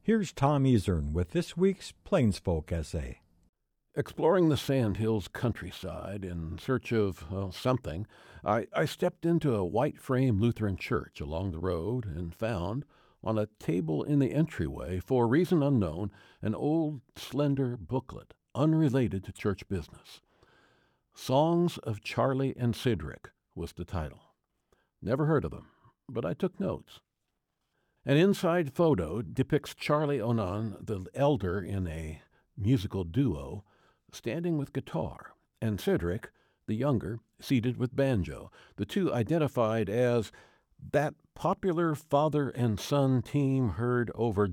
Here's Tom Ezern with this week's Plainsfolk essay. Exploring the Sandhills countryside in search of something, I stepped into a white-frame Lutheran church along the road and found, on a table in the entryway, for a reason unknown, an old, slender booklet, unrelated to church business. Songs of Charlie and Cedric was the title. Never heard of them, but I took notes. An inside photo depicts Charlie Onan, the elder in a musical duo, standing with guitar, and Cedric, the younger, seated with banjo, the two identified as that popular father and son team heard over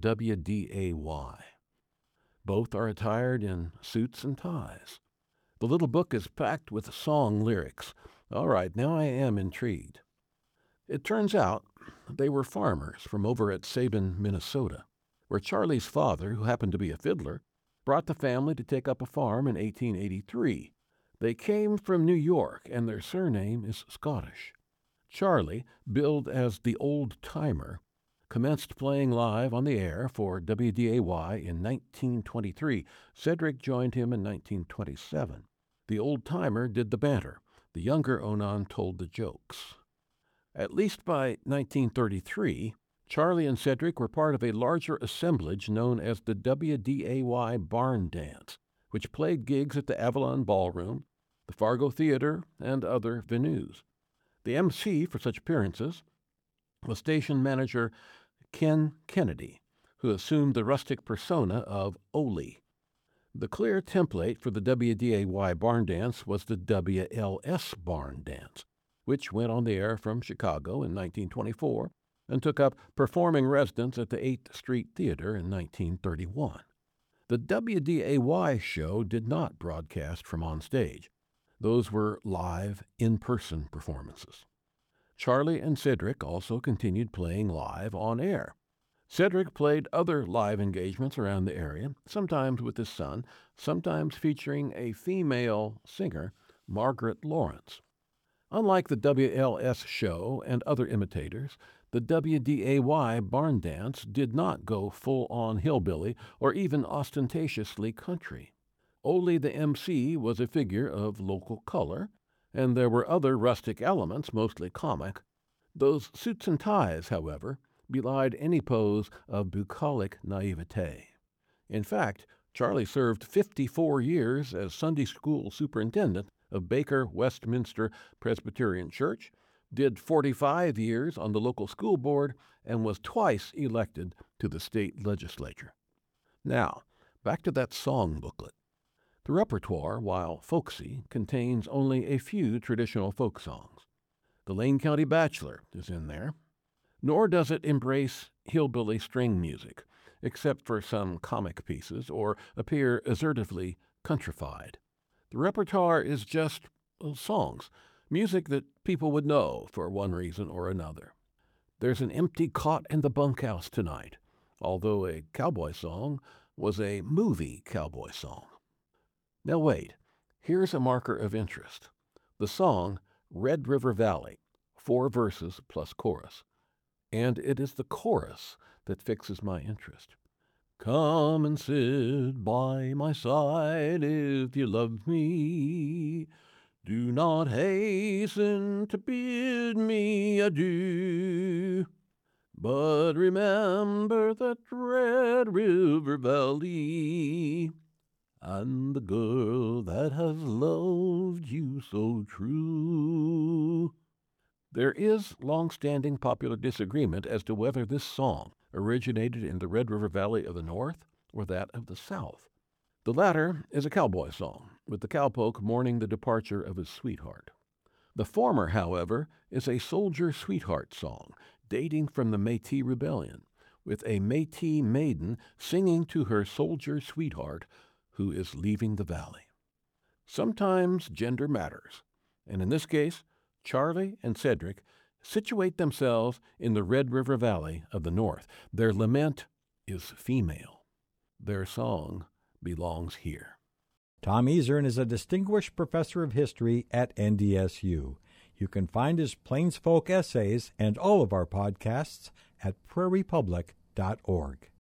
WDAY. Both are attired in suits and ties. The little book is packed with song lyrics. All right, now I am intrigued. It turns out they were farmers from over at Sabin, Minnesota, where Charlie's father, who happened to be a fiddler, brought the family to take up a farm in 1883. They came from New York, and their surname is Scottish. Charlie, billed as the Old Timer, commenced playing live on the air for WDAY in 1923. Cedric joined him in 1927. The Old Timer did the banter. The younger Onan told the jokes. At least by 1933, Charlie and Cedric were part of a larger assemblage known as the WDAY Barn Dance, which played gigs at the Avalon Ballroom, the Fargo Theater, and other venues. The MC for such appearances was station manager Ken Kennedy, who assumed the rustic persona of Ole. The clear template for the WDAY Barn Dance was the WLS Barn Dance, which went on the air from Chicago in 1924 and took up performing residence at the 8th Street Theater in 1931. The WDAY show did not broadcast from on stage. Those were live, in-person performances. Charlie and Cedric also continued playing live on air. Cedric played other live engagements around the area, sometimes with his son, sometimes featuring a female singer, Margaret Lawrence. Unlike the WLS show and other imitators, the WDAY Barn Dance did not go full-on hillbilly or even ostentatiously country. Ole the MC was a figure of local color, and there were other rustic elements, mostly comic. Those suits and ties, however, belied any pose of bucolic naivete. In fact, Charlie served 54 years as Sunday school superintendent of Baker Westminster Presbyterian Church, did 45 years on the local school board, and was twice elected to the state legislature. Now, back to that song booklet. The repertoire, while folksy, contains only a few traditional folk songs. The Lane County Bachelor is in there, nor does it embrace hillbilly string music, except for some comic pieces, or appear assertively countrified. The repertoire is just songs, music that people would know for one reason or another. There's an empty cot in the bunkhouse tonight, although a cowboy song was a movie cowboy song. Now wait, here's a marker of interest. The song Red River Valley, 4 verses plus chorus. And it is the chorus that fixes my interest. Come and sit by my side if you love me. Do not hasten to bid me adieu. But remember that Red River Valley and the girl that has loved you so true. There is long-standing popular disagreement as to whether this song originated in the Red River Valley of the North or that of the South. The latter is a cowboy song, with the cowpoke mourning the departure of his sweetheart. The former, however, is a soldier sweetheart song, dating from the Métis Rebellion, with a Métis maiden singing to her soldier sweetheart who is leaving the valley. Sometimes gender matters, and in this case, Charlie and Cedric situate themselves in the Red River Valley of the North. Their lament is female. Their song belongs here. Tom Ezern is a distinguished professor of history at NDSU. You can find his Plainsfolk essays and all of our podcasts at prairiepublic.org.